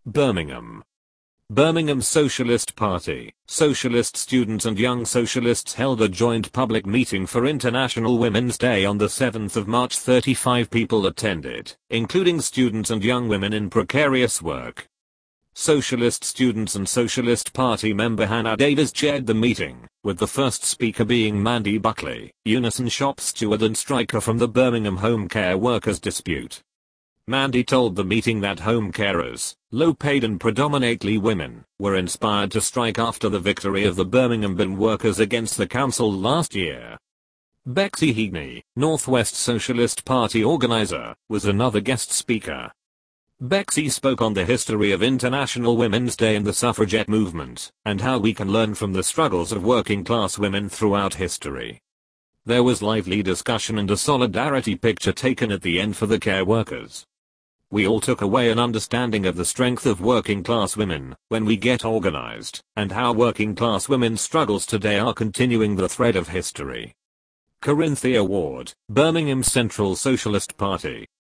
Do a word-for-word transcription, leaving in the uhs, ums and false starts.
Birmingham. Birmingham Socialist Party, socialist students and young socialists held a joint public meeting for International Women's Day on the seventh of March. thirty-five people attended, including students and young women in precarious work. Socialist students and Socialist Party member Hannah Davis chaired the meeting, with the first speaker being Mandy Buckley, Unison shop steward and striker from the Birmingham home care workers dispute. Mandy told the meeting that home carers, low-paid and predominantly women, were inspired to strike after the victory of the Birmingham bin workers against the council last year. Bexy Heagney, Northwest Socialist Party organizer, was another guest speaker. Bexy spoke on the history of International Women's Day and the suffragette movement, and how we can learn from the struggles of working-class women throughout history. There was lively discussion and a solidarity picture taken at the end for the care workers. We all took away an understanding of the strength of working class women when we get organized, and how working class women's struggles today are continuing the thread of history. Corinthia Ward, Birmingham Central Socialist Party,